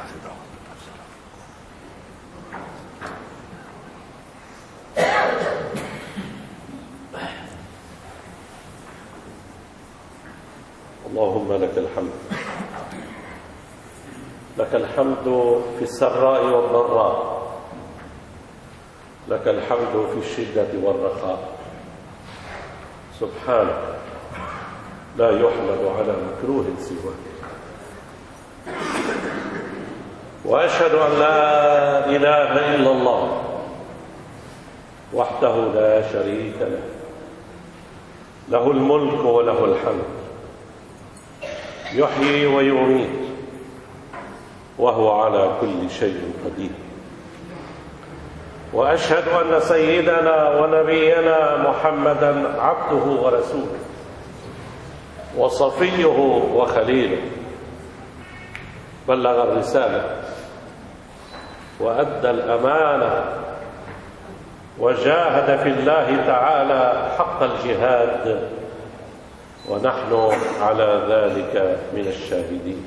اللهم لك الحمد، لك الحمد في السراء والضراء، لك الحمد في الشدة والرخاء. سبحانك لا يحمد على مكروه سواك. وأشهد أن لا إله إلا الله وحده لا شريك له، له الملك وله الحمد، يحيي ويميت وهو على كل شيء قدير. وأشهد أن سيدنا ونبينا محمدًا عبده ورسوله وصفيه وخليله، بلغ الرسالة وأدى الأمانة وجاهد في الله تعالى حق الجهاد، ونحن على ذلك من الشاهدين.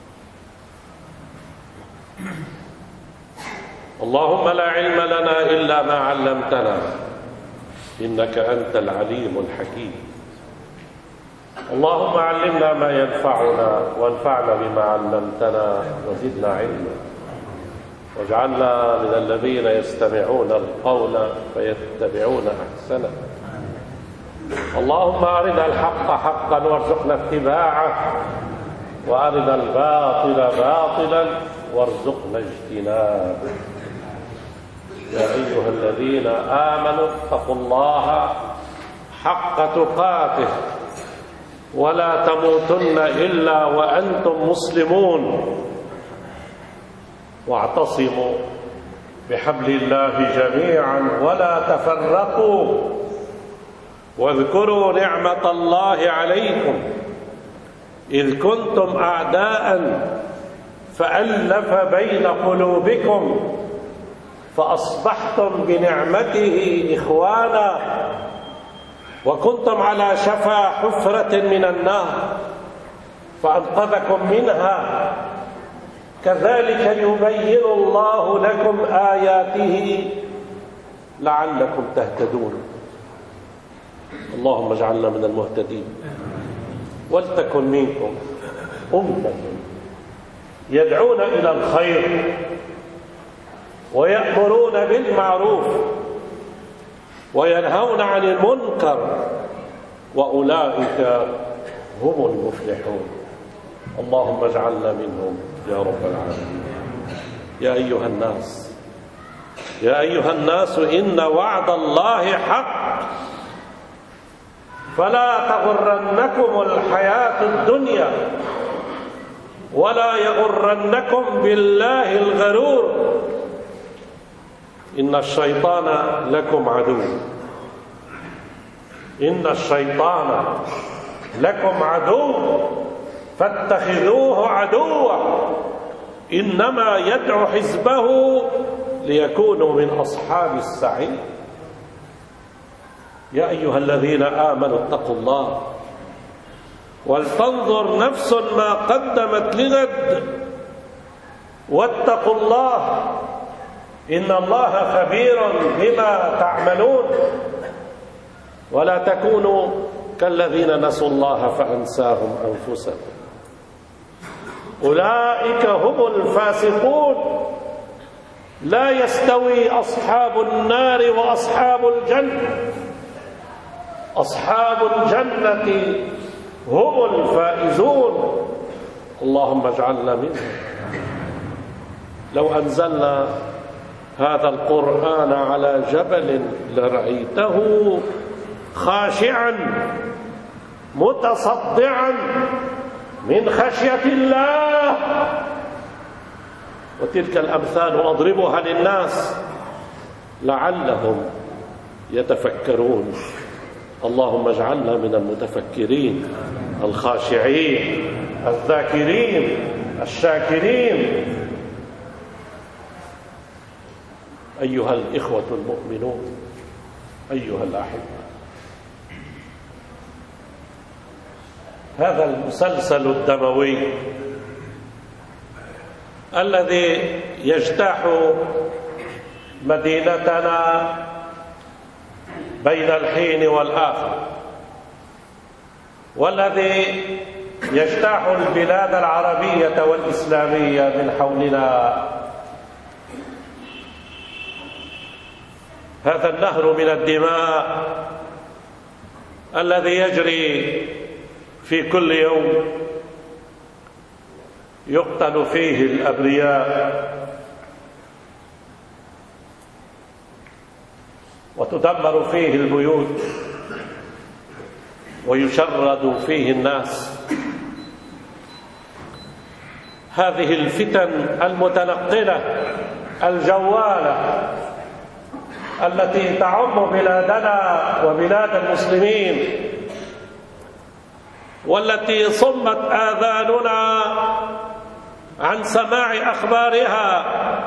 اللهم لا علم لنا إلا ما علمتنا، إنك أنت العليم الحكيم. اللهم علمنا ما ينفعنا وانفعنا بما علمتنا وزدنا علما، واجعلنا من الذين يستمعون القول فيتبعون أحسنه. اللهم أرنا الحق حقا وارزقنا اتباعه، وأرنا الباطل باطلا وارزقنا اجتنابه. يا أيها الذين آمنوا اتقوا الله حق تقاته ولا تموتن إلا وأنتم مسلمون، واعتصموا بحبل الله جميعا ولا تفرقوا، واذكروا نعمة الله عليكم إذ كنتم أعداء فألف بين قلوبكم فأصبحتم بنعمته إخوانا، وكنتم على شفا حفرة من النار فأنقذكم منها. كذلك يبين الله لكم آياته لعلكم تهتدون. اللهم اجعلنا من المهتدين. ولتكن منكم أمة يدعون إلى الخير ويأمرون بالمعروف وينهون عن المنكر، وأولئك هم المفلحون. اللهم اجعلنا منهم يا رب العالمين. يا أيها الناس إن وعد الله حق، فلا تغرنكم الحياة الدنيا ولا يغرنكم بالله الغرور، إن الشيطان لكم عدو. إن الشيطان لكم عدو فاتخذوه عدوا، إنما يدعو حزبه ليكونوا من أصحاب السعير. يا أيها الذين آمنوا اتقوا الله ولتنظر نفس ما قدمت لغد واتقوا الله إن الله خبير بما تعملون. ولا تكونوا كالذين نسوا الله فأنساهم أنفسهم، أولئك هم الفاسقون. لا يستوي أصحاب النار وأصحاب الجنة، أصحاب الجنة هم الفائزون. اللهم اجعلنا منهم. لو أنزلنا هذا القرآن على جبل لرأيته خاشعا متصدعا من خشية الله. وتلك الأمثال أضربها للناس لعلهم يتفكرون. اللهم اجعلنا من المتفكرين الخاشعين الذاكرين الشاكرين. أيها الإخوة المؤمنون، أيها الأحبة، هذا المسلسل الدموي الذي يجتاح مدينتنا بين الحين والآخر، والذي يجتاح البلاد العربية والإسلامية من حولنا. هذا النهر من الدماء الذي يجري في كل يوم يقتل فيه الأبرياء وتدمر فيه البيوت ويشرد فيه الناس. هذه الفتن المتنقلة الجوالة التي تعم بلادنا وبلاد المسلمين، والتي صمت آذاننا عن سماع أخبارها،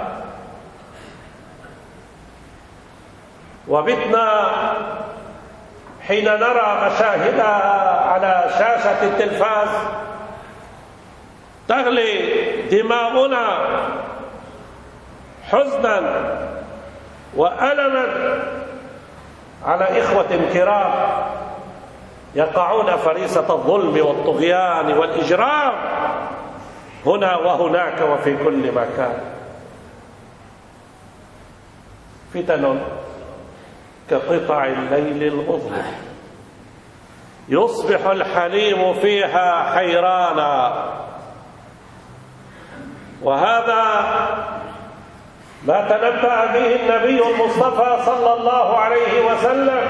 وبتنا حين نرى مشاهدها على شاشة التلفاز تغلي دماؤنا حزنا وألما على إخوة كرام يقعون فريسة الظلم والطغيان والإجرام هنا وهناك وفي كل مكان. فتن كقطع الليل المظلم يصبح الحليم فيها حيرانا، وهذا ما تنبأ به النبي المصطفى صلى الله عليه وسلم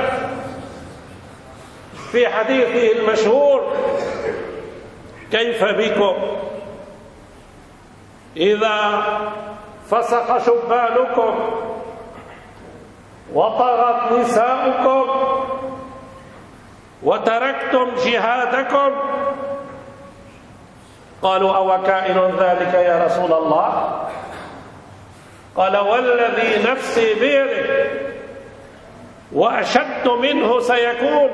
في حديثه المشهور: كيف بكم إذا فسق شبانكم وطغت نساؤكم وتركتم جهادكم؟ قالوا: أو كائن ذلك يا رسول الله؟ قال: والذي نفسي بيده وأشد منه سيكون.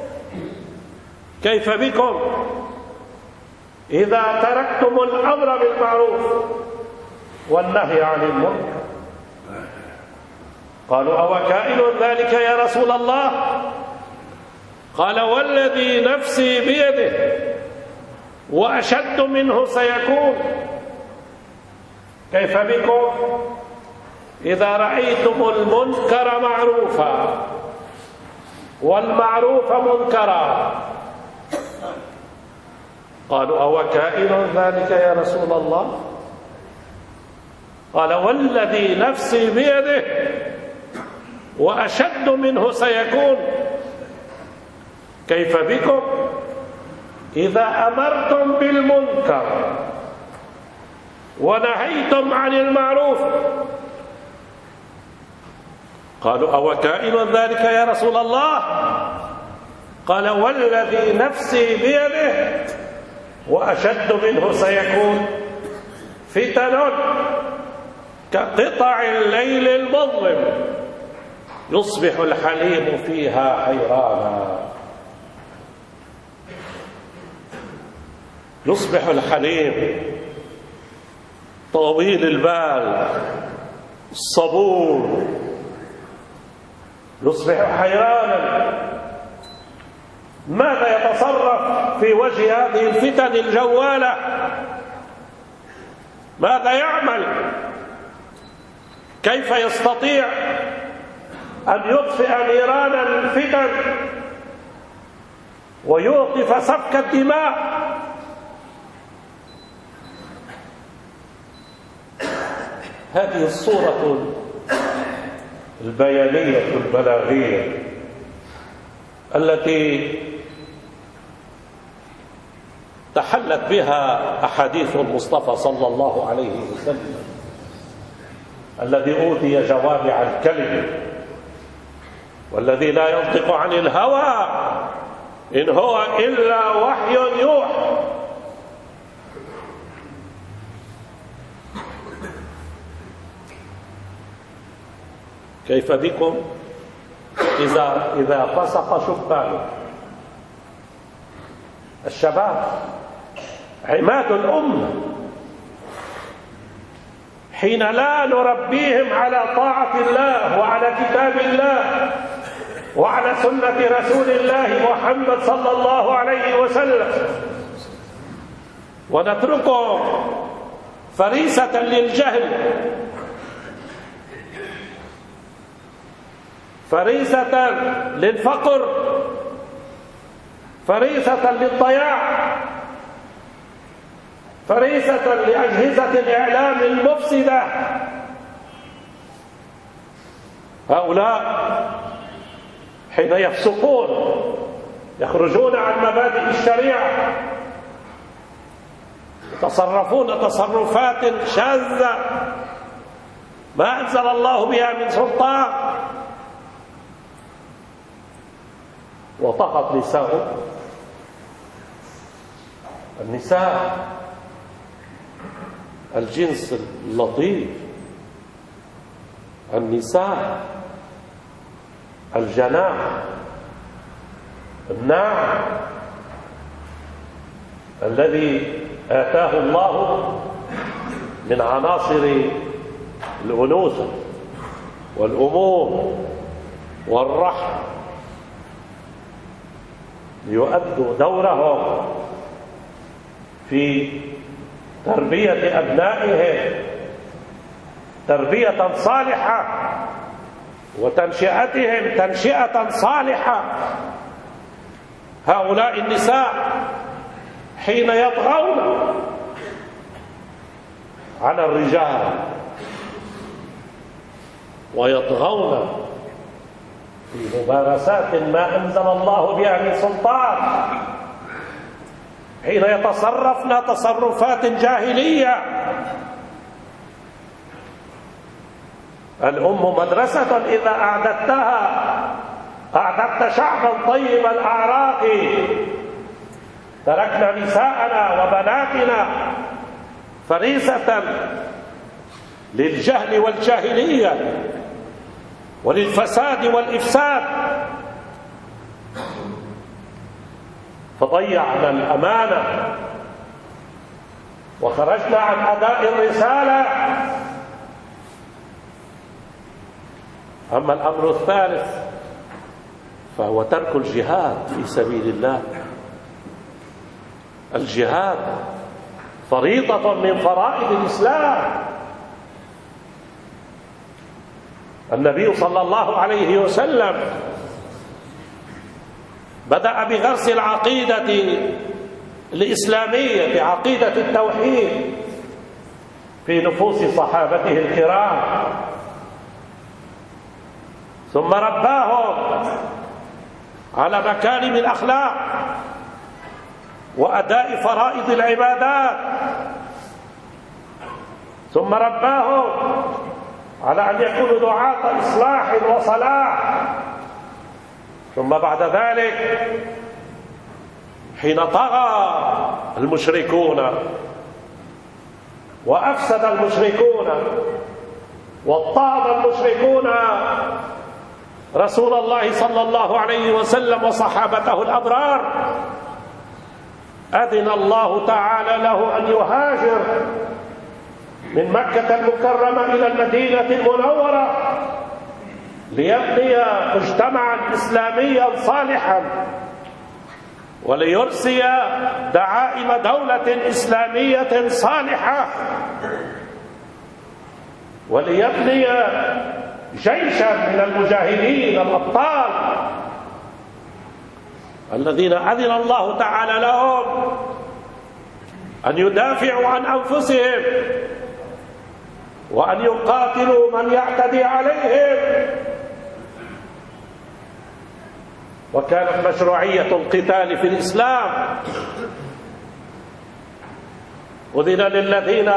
كيف بكم إذا تركتم الأمر بالمعروف والنهي عن المنكر؟ قالوا: أو كائن ذلك يا رسول الله؟ قال: والذي نفسي بيده وأشد منه سيكون. كيف بكم إذا رأيتم المنكر معروفا والمعروف منكرا؟ قالوا: أو كائن ذلك يا رسول الله؟ قال: والذي نفسي بيده وأشد منه سيكون. كيف بكم إذا أمرتم بالمنكر ونهيتم عن المعروف؟ قالوا: أو كائن ذلك يا رسول الله؟ قال: والذي نفسي بيده وأشد منه سيكون. فتن كقطع الليل المظلم يصبح الحليم فيها حيرانا. يصبح الحليم طويل البال الصبور يصبح حيرانا. ماذا يتصرف في وجه هذه الفتن الجوالة؟ ماذا يعمل؟ كيف يستطيع أن يطفئ نيران الفتن ويوقف سفك الدماء؟ هذه الصورة البيانية البلاغية التي تحلت بها أحاديث المصطفى صلى الله عليه وسلم الذي أوتي جوامع الكلم والذي لا ينطق عن الهوى إن هو إلا وحي يوحى. كيف بكم إذا فسق شبانكم؟ الشباب عماد الأمة، حين لا نربيهم على طاعة الله وعلى كتاب الله وعلى سنة رسول الله محمد صلى الله عليه وسلم، ونتركهم فريسة للجهل، فريسة للفقر، فريسة للضياع، فريسة لأجهزة الإعلام المفسدة. هؤلاء حين يفسقون يخرجون عن مبادئ الشريعة، يتصرفون تصرفات شاذة ما أنزل الله بها من سلطان، وطغت نساء النساء الجنس اللطيف، النساء الجناح الناعم الذي آتاه الله من عناصر الأنوثة والأمومة والرحم ليؤدوا دورهم في تربية أبنائهم تربية صالحة وتنشئتهم تنشئة صالحة. هؤلاء النساء حين يطغون على الرجال ويطغون في ممارسات ما أنزل الله بها من سلطان، حين يتصرفن تصرفات جاهلية. الأم مدرسة إذا أعددت شعبا طيب الأعراق تركنا نساءنا وبناتنا فريسة للجهل والجاهلية وللفساد والإفساد، فضيعنا الأمانة وخرجنا عن أداء الرسالة. أما الأمر الثالث فهو ترك الجهاد في سبيل الله. الجهاد فريضة من فرائض الإسلام. النبي صلى الله عليه وسلم بدأ بغرس العقيدة الإسلامية بعقيدة التوحيد في نفوس صحابته الكرام، ثم رباهم على مكارم الأخلاق وأداء فرائض العبادات، ثم رباهم على أن يكونوا دعاة إصلاح وصلاح. ثم بعد ذلك حين طغى المشركون وأفسد المشركون واضطهد المشركون رسول الله صلى الله عليه وسلم وصحابته الأبرار، أذن الله تعالى له أن يهاجر من مكة المكرمة إلى المدينة المنورة ليبني مجتمعا إسلاميا صالحا وليرسي دعائم دولة إسلامية صالحة وليبني جيشا من المجاهدين الأبطال الذين أذن الله تعالى لهم أن يدافعوا عن أنفسهم وأن يقاتلوا من يعتدي عليهم. وكانت مشروعية القتال في الإسلام أذن للذين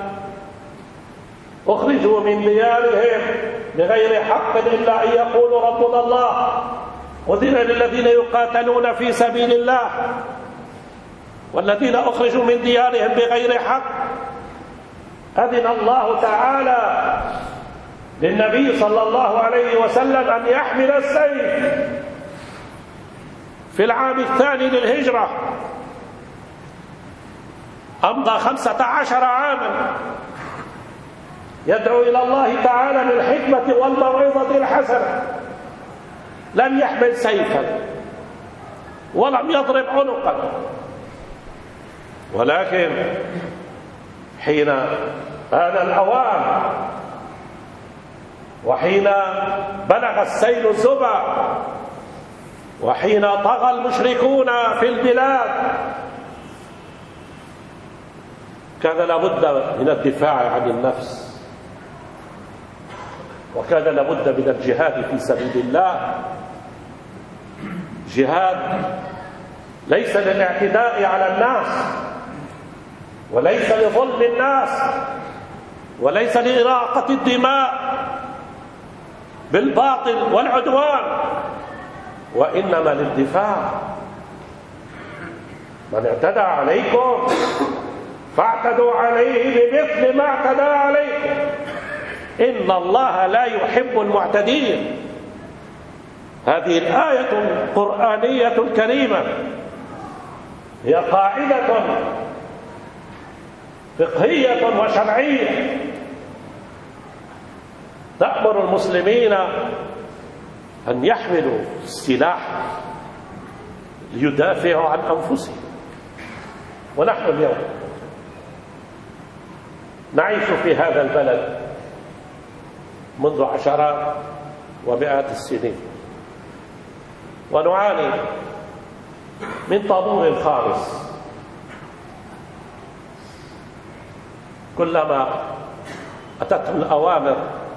أخرجوا من ديارهم بغير حق إلا أن يقولوا ربنا الله، أذن للذين يقاتلون في سبيل الله، والذين أخرجوا من ديارهم بغير حق أذن الله تعالى للنبي صلى الله عليه وسلم أن يحمل السيف في العام الثاني للهجرة. أمضى 15 عاما يدعو إلى الله تعالى بالحكمة والموعظة الحسنة، لم يحمل سيفا ولم يضرب عنقا، ولكن حين آن الأوان وحين بلغ السيل الزبا وحين طغى المشركون في البلاد كان لابد من الدفاع عن النفس، وكان لابد من الجهاد في سبيل الله، جهاد ليس للاعتداء على الناس وليس لظلم الناس وليس لإراقة الدماء بالباطل والعدوان، وإنما للدفاع. من اعتدى عليكم فاعتدوا عليه بمثل ما اعتدى عليكم، إن الله لا يحب المعتدين. هذه الآية القرآنية الكريمة هي قاعدة فقهية وشرعية تأمر المسلمين أن يحملوا السلاح ليدافعوا عن أنفسهم. ونحن اليوم نعيش في هذا البلد منذ عشرات ومئات السنين، ونعاني من طابور خامس. كلما أتته الأوامر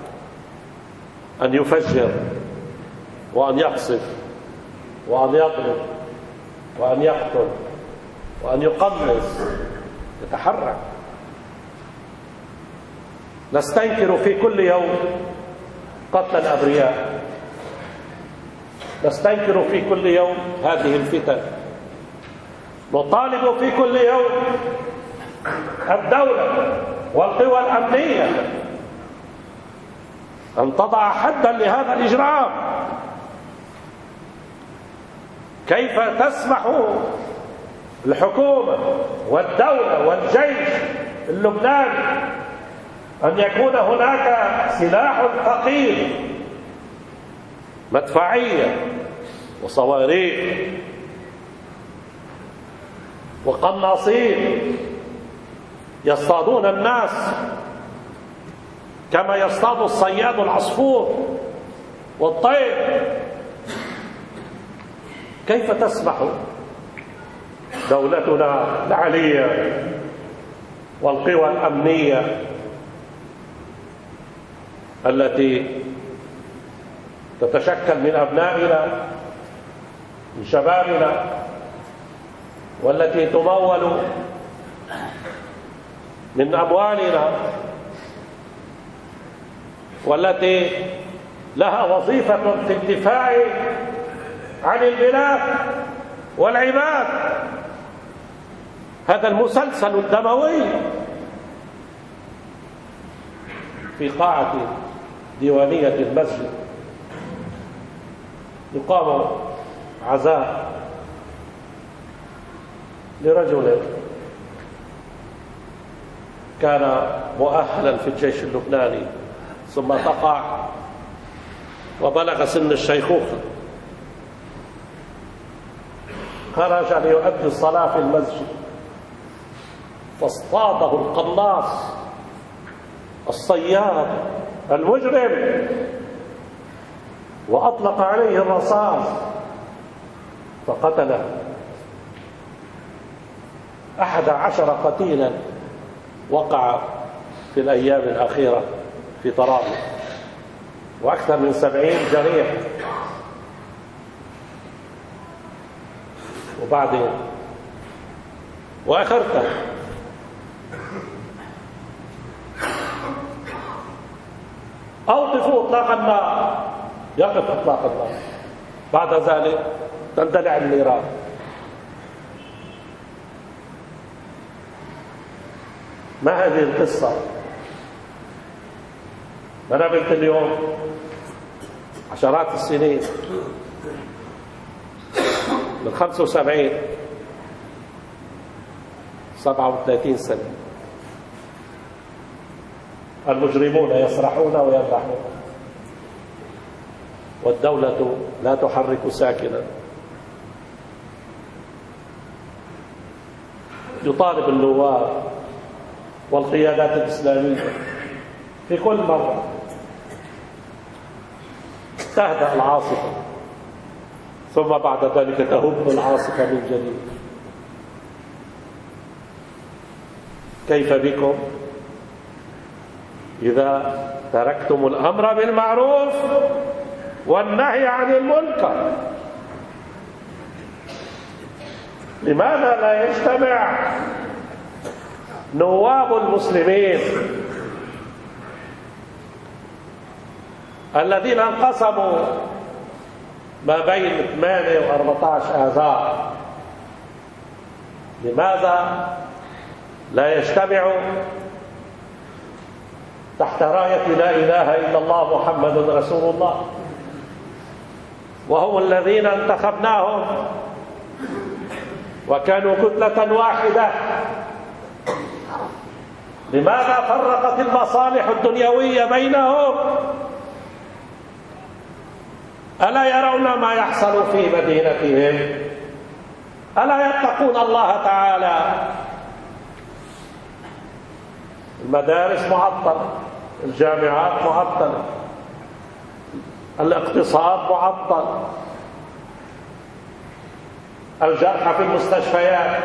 أن يفجر وأن يقصف وأن يضرب وأن يقتل وأن يقمص يتحرك. نستنكر في كل يوم قتل الأبرياء، نستنكر في كل يوم هذه الفتن، نطالب في كل يوم الدولة والقوى الأمنية أن تضع حدا لهذا الإجرام. كيف تسمح الحكومة والدولة والجيش اللبناني أن يكون هناك سلاح ثقيل، مدفعية وصواريخ وقناصين يصطادون الناس كما يصطاد الصياد العصفور والطير؟ كيف تسمح دولتنا العليا والقوى الأمنية التي تتشكل من أبنائنا من شبابنا والتي تمول من أموالنا والتي لها وظيفة في الدفاع عن البلاد والعباد، هذا المسلسل الدموي في قاعة ديوانية المسجد يقام عزاء لرجل كان مؤهلا في الجيش اللبناني ثم تقع وبلغ سن الشيخوخة، خرج ليؤدي الصلاة في المسجد فاصطاده القناص الصياد المجرم وأطلق عليه الرصاص فقتله. 11 قتيلا وقع في الأيام الأخيرة في طرابلس وأكثر من 70 جريح. وبعدين وآخرته أوقفوا إطلاق النار، يقف إطلاق النار، بعد ذلك تندلع النيران. ما هذه القصة؟ أنا بنت اليوم عشرات السنين من 75 37 سنة المجرمون يسرحون ويمرحون، والدولة لا تحرك ساكنا. يطالب النواب والقيادات الإسلامية في كل مرة تهدأ العاصفة، ثم بعد ذلك تهب العاصفة من جديد. كيف بكم إذا تركتم الأمر بالمعروف والنهي عن المنكر؟ لماذا لا يجتمع نواب المسلمين الذين انقسموا ما بين 8 و14 آذار؟ لماذا لا يجتمعوا تحت راية لا إله إلا الله محمد رسول الله، وهم الذين انتخبناهم وكانوا كتلة واحدة؟ لماذا فرقت المصالح الدنيوية بينهم؟ ألا يرون ما يحصل في مدينتهم؟ ألا يتقون الله تعالى؟ المدارس معطلة، الجامعات معطلة، الاقتصاد معطل، الجرحى في المستشفيات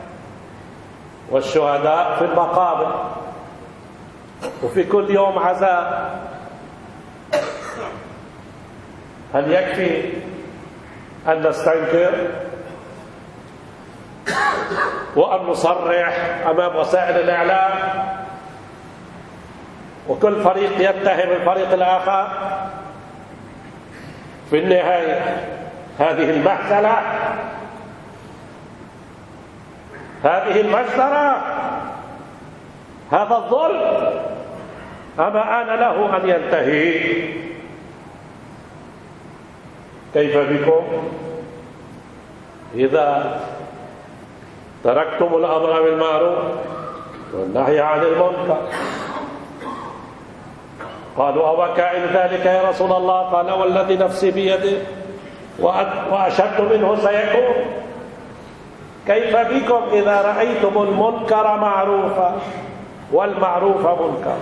والشهداء في المقابر، وفي كل يوم عزاء. هل يكفي أن نستنكر وأن نصرح أمام وسائل الإعلام وكل فريق يتهم الفريق الآخر؟ في النهاية هذه المهزلة، هذه المجزرة، هذا الظلم أما آن له أن ينتهي؟ كيف بكم إذا تركتم الأمر بالمعروف والنهي عن المنكر؟ قالوا أو كائن ذلك يا رسول الله؟ قال والذي نفسي بيده وأشد منه سيكون. كيف بكم إذا رأيتم المنكر معروفا والمعروف منكر؟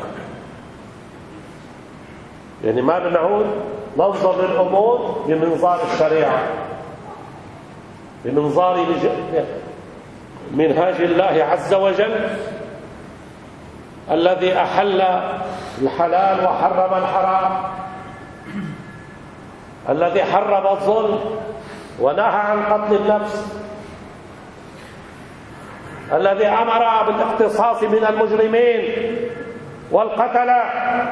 يعني ما بنعود ننظر للأمور بمنظار الشريعة، بمنظار منهاج الله عز وجل الذي أحل الحلال وحرم الحرام، الذي حرم الظلم ونهى عن قتل النفس، الذي أمر بالاقتصاص من المجرمين والقتلة.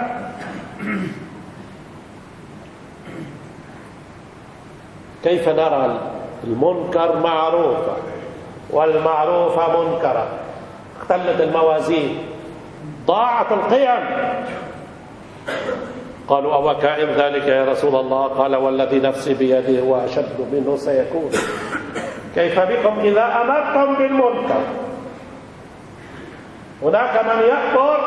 كيف نرى المنكر معروفا والمعروف منكرا؟ اختلت الموازين، ضاعت القيم. قالوا أو كائن ذلك يا رسول الله؟ قال والذي نفسي بيده وأشد منه سيكون. كيف بكم إذا أمرتم بالمنكر؟ هناك من يأمر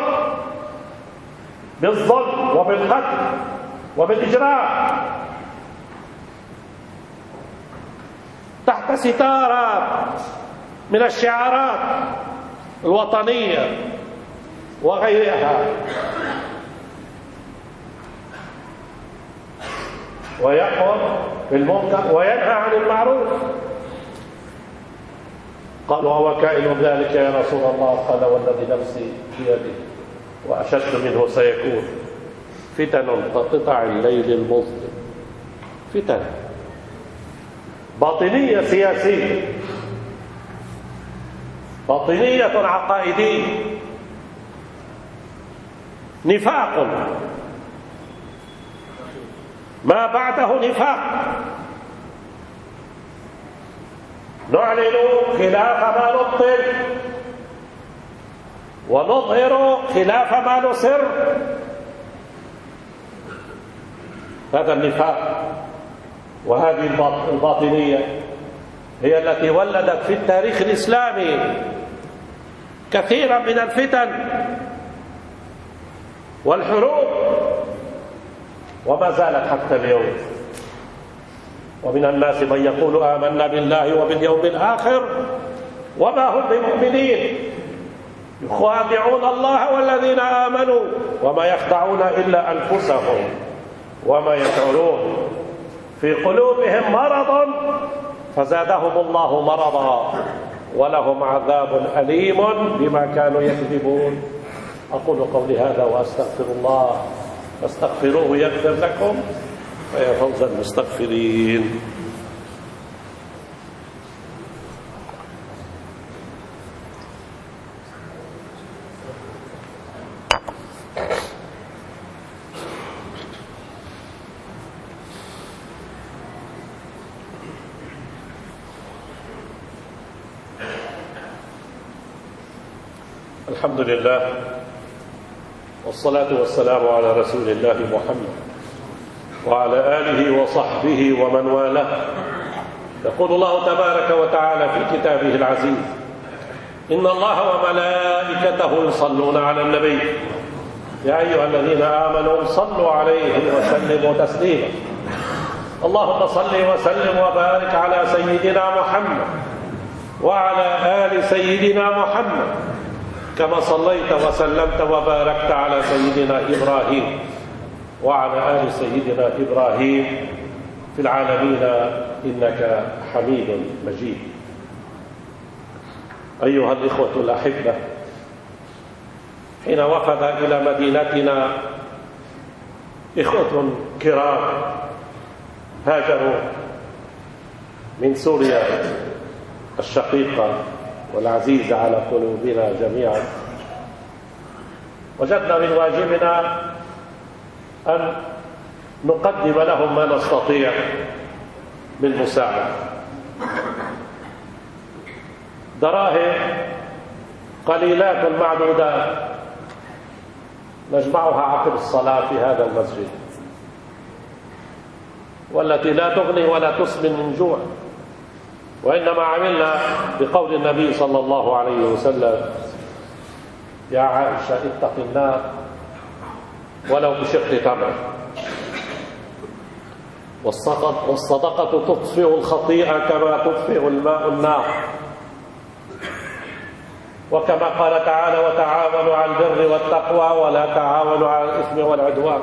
بالظلم وبالقتل وبالإجرام تحت ستارات من الشعارات الوطنية وغيرها، ويأمر بالمنكر وينهى عن المعروف. قالوا هو كائن ذلك يا رسول الله؟ قال والذي نفسي بيده وأشد منه سيكون. فتن كقطع الليل المظلم، فتن باطنية سياسية، باطنية عقائدية، نفاق ما بعده نفاق، نعلن خلاف ما نبطل ونظهر خلاف ما نسر. هذا النفاق وهذه الباطنية هي التي ولدت في التاريخ الإسلامي كثيرا من الفتن والحروب، وما زالت حتى اليوم. ومن الناس من يقول آمنا بالله وباليوم الآخر وما هم بمؤمنين، يخادعون الله والذين آمنوا وما يخدعون إلا أنفسهم وما يشعرون. في قلوبهم مرض فزادهم الله مرضا ولهم عذاب أليم بما كانوا يكذبون. أقول قولي هذا وأستغفر الله فاستغفروه يغفر لكم ويا فوز المستغفرين. الحمد لله والصلاة والسلام على رسول الله محمد وعلى آله وصحبه ومن والاه. يقول الله تبارك وتعالى في كتابه العزيز: إن الله وملائكته يصلون على النبي يا أيها الذين آمنوا صلوا عليه وسلموا تسليما. اللهم صل وسلم وبارك على سيدنا محمد وعلى آل سيدنا محمد كما صليت وسلمت وباركت على سيدنا إبراهيم وعلى آل سيدنا إبراهيم في العالمين إنك حميد مجيد. أيها الإخوة الأحبة، حين وفد إلى مدينتنا إخوة كرام هاجروا من سوريا الشقيقة والعزيزة على قلوبنا جميعا، وجدنا من واجبنا أن نقدم لهم ما نستطيع من مساعدة. دراهم قليلات معدودات نجمعها عقب الصلاة في هذا المسجد، والتي لا تغني ولا تسمن من جوع، وإنما عملنا بقول النبي صلى الله عليه وسلم: يا عائشة اتق النار ولو بشق تمر. والصدقة تطفئ الخطيئة كما تطفئ الماء النار، وكما قال تعالى: وتعاونوا على البر والتقوى ولا تعاونوا على الإثم والعدوان.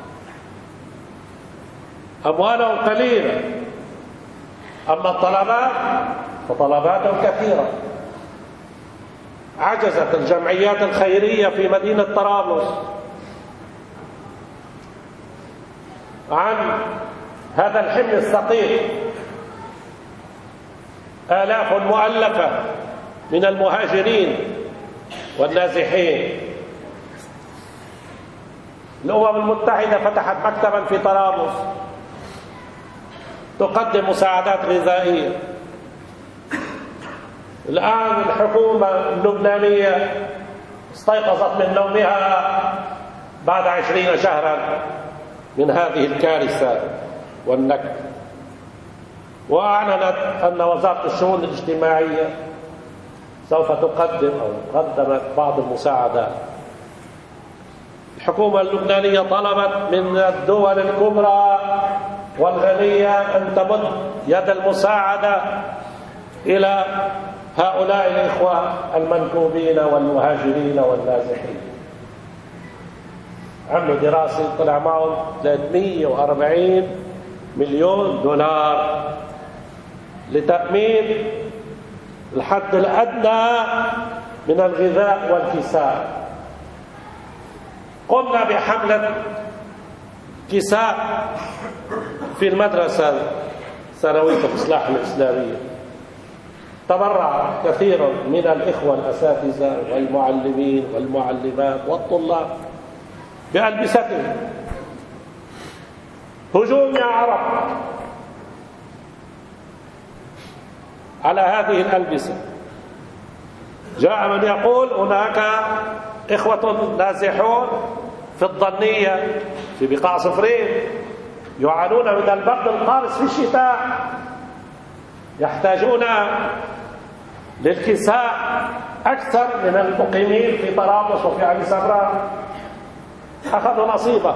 أموالهم قليلة، أما الطلبات فطلباتهم كثيرة. عجزت الجمعيات الخيرية في مدينة طرابلس عن هذا الحمل الثقيل. آلاف مؤلفة من المهاجرين والنازحين. الأمم المتحدة فتحت مكتبا في طرابلس تقدم مساعدات غذائية. الآن الحكومة اللبنانية استيقظت من نومها بعد 20 شهرا من هذه الكارثة والنكبة، وأعلنت أن وزارة الشؤون الاجتماعية سوف تقدم أو قدمت بعض المساعدات. الحكومة اللبنانية طلبت من الدول الكبرى والغنية أن تمد يد المساعدة إلى هؤلاء الإخوة المنكوبين والمهاجرين والنازحين. عملوا دراسة طلع معهم 340 مليون دولار لتأمين الحد الأدنى من الغذاء والكساء. قمنا بحملة كساء في المدرسة الثانوية الإصلاح الإسلامية. تبرع كثير من الإخوة الأساتذة والمعلمين والمعلمات والطلاب بألبستهم. هجوم يا عرب على هذه الألبسة. جاء من يقول هناك إخوة نازحون في الضنية في بقاع صفرين يعانون من البرد القارس في الشتاء، يحتاجون للكساء أكثر من المقيمين في طرابلس وفي علي سبران. أخذوا نصيبه.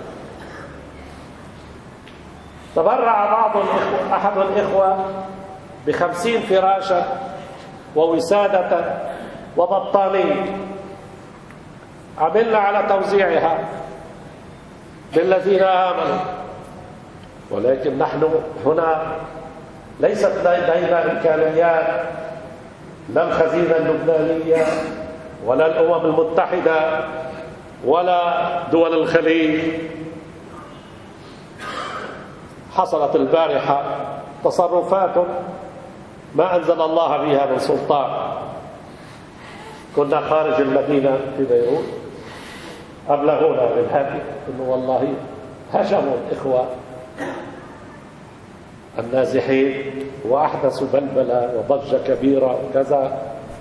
تبرع أحد الإخوة ب50 فراشا ووسادة وبطانية، عملنا على توزيعها للذين آمنوا، ولكن نحن هنا ليست لدينا إمكانيات، لا الخزينة اللبنانية ولا الأمم المتحدة ولا دول الخليج. حصلت البارحة تصرفات ما أنزل الله بها من سلطان. كنا خارج المدينة في بيروت، أبلغونا بالهاتف إنه والله هجموا الإخوة النازحين وأحدثوا بلبلة وضجة كبيرة وكذا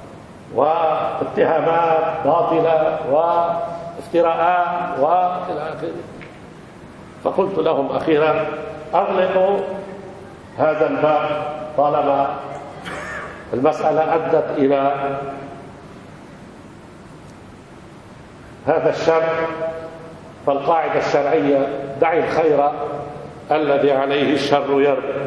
واتهامات باطلة وافتراءات وإلى آخره. فقلت لهم أخيرا أغلقوا هذا الباب طالما المسألة أدت إلى هذا الشر، فالقاعدة الشرعية دع الخير الذي عليه الشر يربو.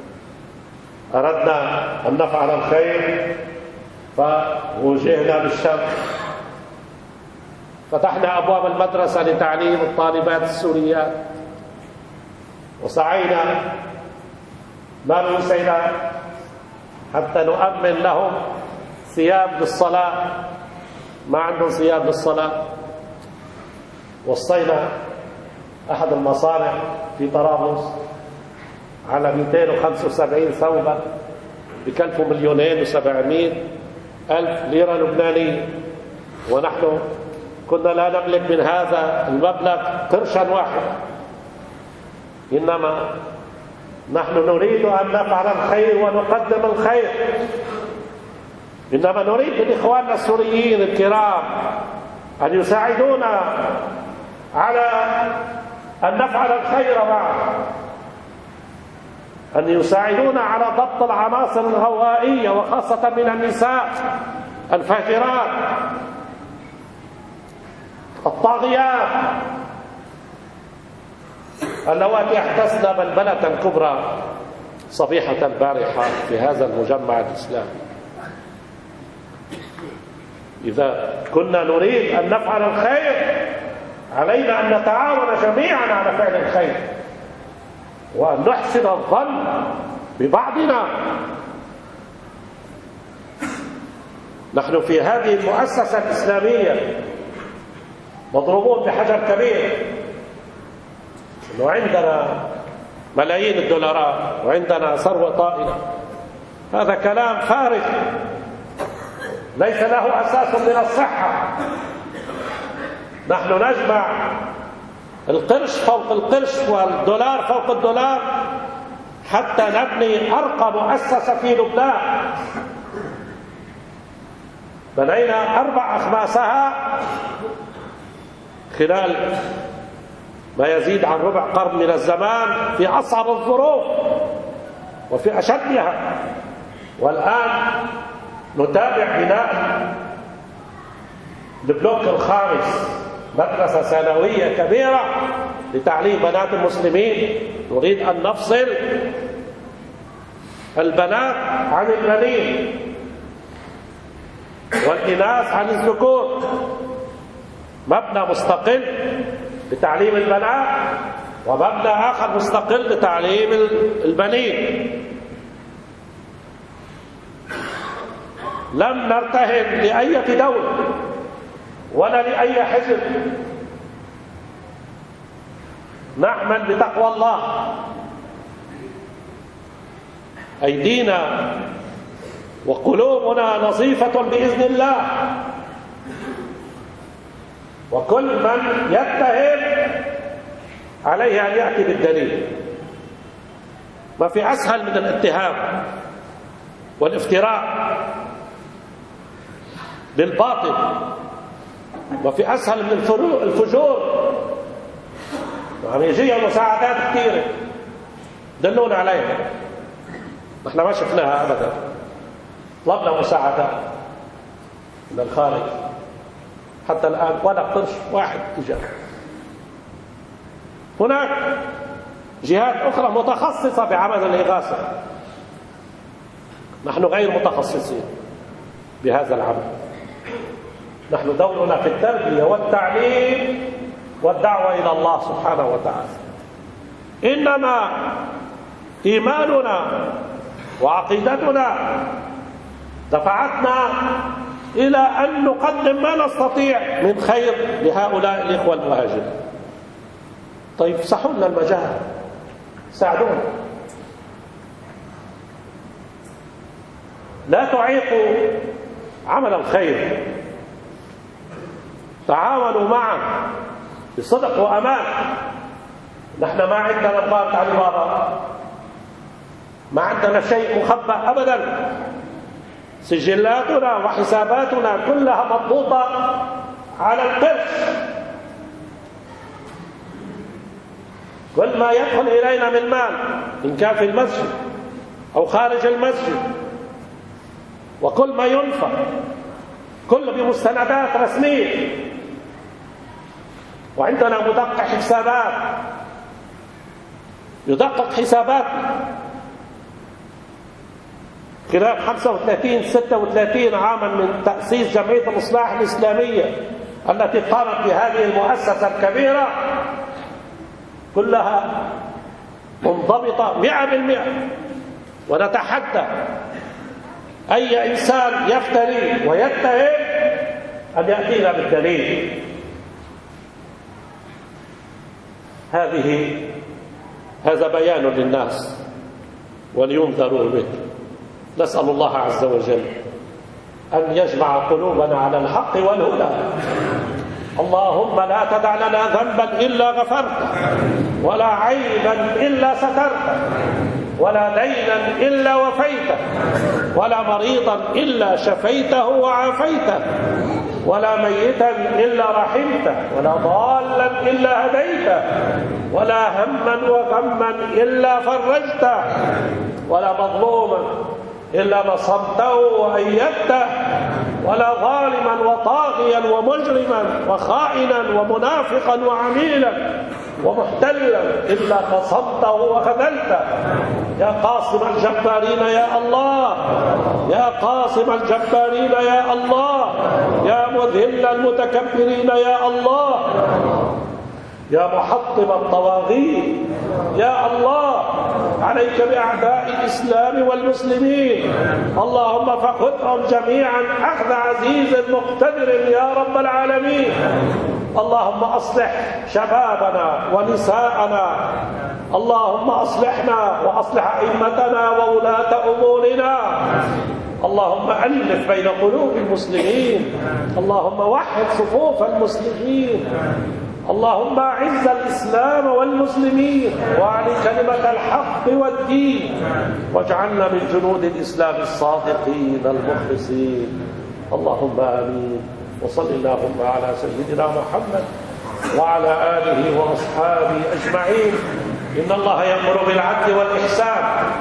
أردنا أن نفعل الخير فوجهنا بالشر. فتحنا أبواب المدرسة لتعليم الطالبات السوريات، وسعينا ما نوصينا حتى نؤمن لهم ثياب للصلاة، ما عندهم ثياب للصلاة. وصينا أحد المصانع في طرابلس على 275 ثوبا بكلفوا 2,700,000 ليرة لبنانية، ونحن كنا لا نملك من هذا المبلغ قرشا واحدا، إنما نحن نريد أن نفعل الخير ونقدم الخير. إنما نريد من إخواننا السوريين الكرام أن يساعدونا على أن نفعل الخير معه، أن يساعدونا على ضبط العناصر الغوائية وخاصة من النساء الفاجرات الطاغيات اللواتي أحدثنا بلبلة كبرى صبيحة البارحة في هذا المجمع الإسلامي. إذا كنا نريد أن نفعل الخير علينا أن نتعاون جميعا على فعل الخير، وأن نحسن الظن ببعضنا. نحن في هذه المؤسسة الإسلامية مضروبون بحجر كبير، إنه عندنا ملايين الدولارات وعندنا ثروة طائلة. هذا كلام فارغ ليس له أساس من الصحة. نحن نجمع القرش فوق القرش والدولار فوق الدولار حتى نبني أرقى مؤسسة في لبنان. بنينا 4 أخماسها خلال ما يزيد عن ربع قرن من الزمان في أصعب الظروف وفي أشدها، والآن نتابع بناء البلوك الخامس، مدرسة ثانوية كبيرة لتعليم بنات المسلمين. نريد أن نفصل البنات عن البنين والإناث عن الذكور، مبنى مستقل لتعليم البنات ومبنى آخر مستقل لتعليم البنين. لم نرتهن لأي دولة ولا لأي حزب، نعمل بتقوى الله. أيدينا وقلوبنا نظيفة بإذن الله، وكل من يتهم عليه أن يأتي بالدليل. ما في أسهل من الاتهام والافتراء بالباطل، وفي أسهل من الفجور. يعني يجي مساعدات كثيرة دلونا عليها، نحن ما شفناها أبدا. طلبنا مساعدات من الخارج، حتى الآن ولا قرش واحد إجا. هناك جهات أخرى متخصصة بعمل الإغاثة، نحن غير متخصصين بهذا العمل. نحن دورنا في التربية والتعليم والدعوة إلى الله سبحانه وتعالى. إنما إيماننا وعقيدتنا دفعتنا إلى أن نقدم ما نستطيع من خير لهؤلاء الإخوة المهاجرين. طيب افسحوا لنا المجال، ساعدونا، لا تعيقوا عمل الخير، تعاونوا معا بصدق وأمان. نحن ما عندنا نظام علي بابا، ما عندنا شيء مخبأ أبدا، سجلاتنا وحساباتنا كلها مضبوطة على القرش. كل ما يدخل إلينا من مال، إن كان في المسجد أو خارج المسجد، وكل ما ينفق كله بمستندات رسمية، وعندنا مدقق حسابات يدقق حساباتنا. خلال 35-36 عاما من تأسيس جمعية الإصلاح الإسلامية التي قامت بهذه المؤسسة الكبيرة، كلها منضبطة 100%. ونتحدى أي إنسان يفتري ويتهم أن يأتينا بالدليل. هذا بيان للناس ولينذروا به. نسأل الله عز وجل أن يجمع قلوبنا على الحق والهدى. اللهم لا تدع لنا ذنبا إلا غفرته، ولا عيبا إلا سترته، ولا دينا إلا وفيته، ولا مريضا إلا شفيته وعافيته، ولا ميتا إلا رحمته، ولا ضالا إلا هديته، ولا هما وغما إلا فرجته، ولا مظلوما إلا نصرته وأيدته، ولا ظالما وطاغيا ومجرما وخائنا ومنافقا وعميلا ومحتلا إلا قصمته وخذلته. يا قاصم الجبارين يا الله، يا قاصم الجبارين يا الله، يا مذل المتكبرين يا الله، يا محطم الطواغيت يا الله. عليك بأعداء الإسلام والمسلمين، اللهم فخذهم جميعا أخذ عزيز مقتدر يا رب العالمين. اللهم أصلح شبابنا ونساءنا، اللهم أصلحنا وأصلح أئمتنا وولاة أمورنا. اللهم ألف بين قلوب المسلمين، اللهم وحد صفوف المسلمين، اللهم أعز الإسلام والمسلمين وأعلِ كلمة الحق والدين، واجعلنا من جنود الإسلام الصادقين المخلصين. اللهم آمين. وصل اللهم على سيدنا محمد وعلى آله وأصحابه أجمعين. إن الله يأمر بالعدل والإحسان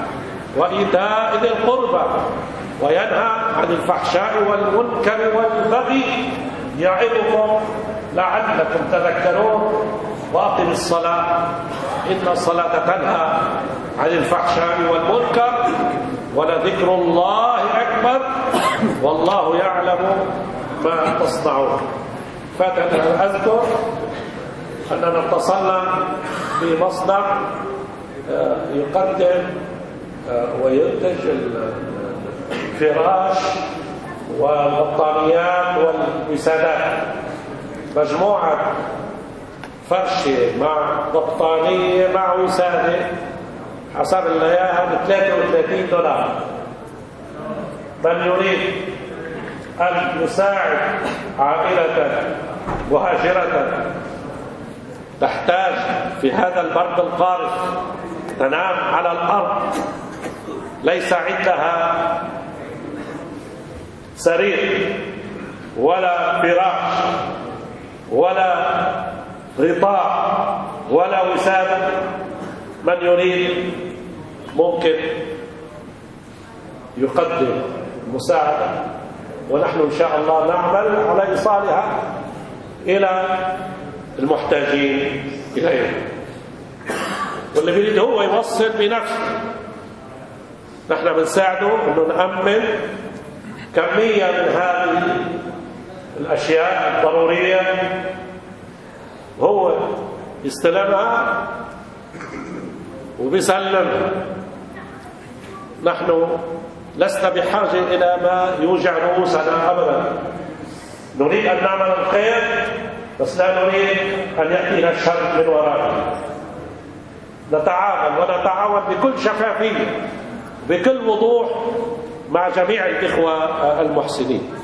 وإيتاء ذي القربى وينهى عن الفحشاء والمنكر والبغي يعظكم لعلكم تذكرون. وأقم الصلاة إن الصلاة تنهى عن الفحشاء والمنكر ولذكر الله أكبر والله يعلم ما تصنعون. فاتنا أذكر أننا اتصلنا بمصنع يقدم وينتج الفراش والبطانيات والوسادات، مجموعة فرشة مع بطانية مع وسادة حسب اللياها $33. من يريد أن يساعد عائلة مهاجرة تحتاج في هذا البرد القارس تنام على الأرض، ليس عندها سرير ولا فراش ولا غطاء ولا وسادة، من يريد ممكن يقدم مساعدة، ونحن إن شاء الله نعمل على إيصالها إلى المحتاجين إليها. واللي بيريد هو يوصل بنفسه. نحن بنساعده انه نأمن كمية من هذه الأشياء الضرورية، هو يستلمها وبيسلمها. نحن لسنا بحاجة إلى ما يوجع رؤوسنا أبدا. نريد أن نعمل الخير بس لا نريد أن يأتينا الشر من وراءه. نتعامل ونتعاون بكل شفافية بكل وضوح مع جميع الإخوة المحسنين.